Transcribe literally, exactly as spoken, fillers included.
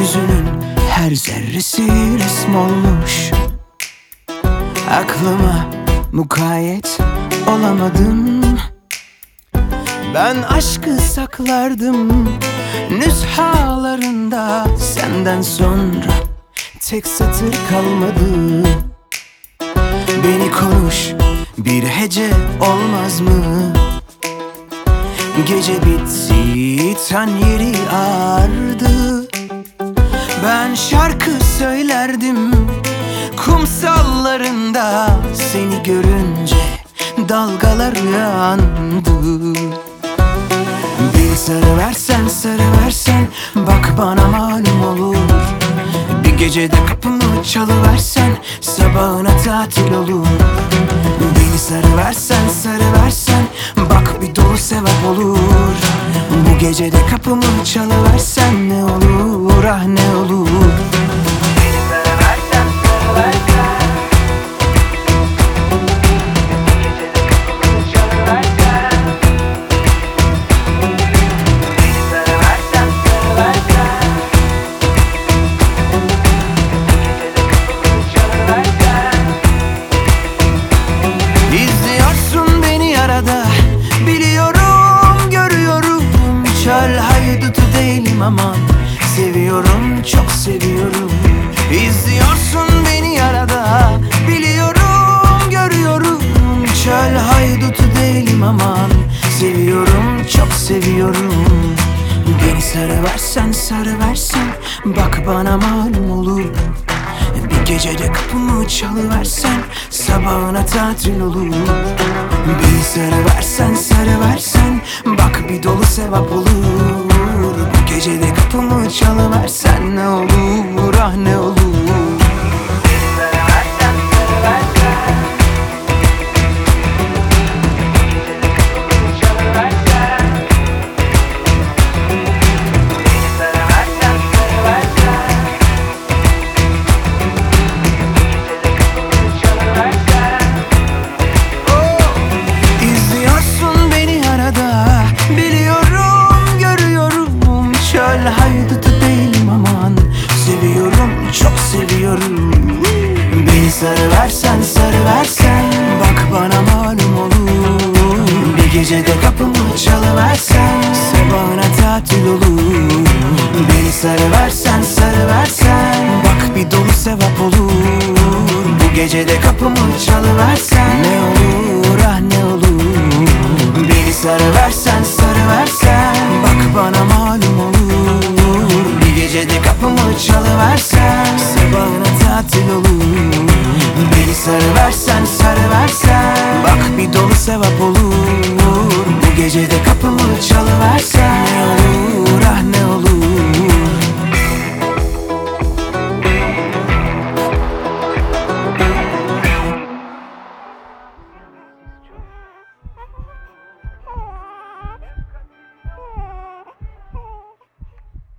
Yüzünün her zerresi resm olmuş. Aklıma mukayyet olamadım. Ben aşkı saklardım nüshalarında. Senden sonra tek satır kalmadı. Beni konuş, bir hece olmaz mı? Gece bitti, ten yeri ağardı. Ben şarkı söylerdim kumsallarında. Seni görünce dalgalar uyandı. Bir sarıversen sarıversen, bak bana malum olur. Bir gecede kapımı çalıversen, sabahına tatil olur. Beni sarıversen sarıversen, bak bir dolu sevap olur. Bu gecede kapımı çalıversen, ne olur ah ne olur. Beni sarıversen sarıversen, çöl haydutu değilim aman. Seviyorum, çok seviyorum. İzliyorsun beni yarada, biliyorum, görüyorum. Çöl haydutu değilim aman. Seviyorum, çok seviyorum. Beni sarıversen sarıversen, bak bana malum olur. Bir gecede kapımı çalıversen, sabahına tatil olur. Beni sarıversen sarıversen, bak bir dolu sevap olur. Bu gecede kapımı çalıversen, ne olur ah ne olur. Beni sarıversen sarıversen, gecede kapımı çalıversen. Beni sarıversen sarıversen, gecede kapımı çalıversen. İzliyorsun beni arada, biliyorum, görüyorum. Çöl haydutu değilim aman. Seviyorum, çok seviyorum. Beni sarıversen sarıversen, bak bana malum olur. Bir gecede kapımı çalıversen, sabahına tatil olur. Beni sarıversen sarıversen, bak bir dolu sevap olur. Bu gecede kapımı çalıversen, ne olur ah ne olur. Beni sarıversen sarıversen, bak bana malum olur. Bir gecede kapımı çalıversen, sabahına tatil olur. Beni sarıversen sarıversen, bak bir dolu sevap olur. Bu gecede kapımı çalıversen.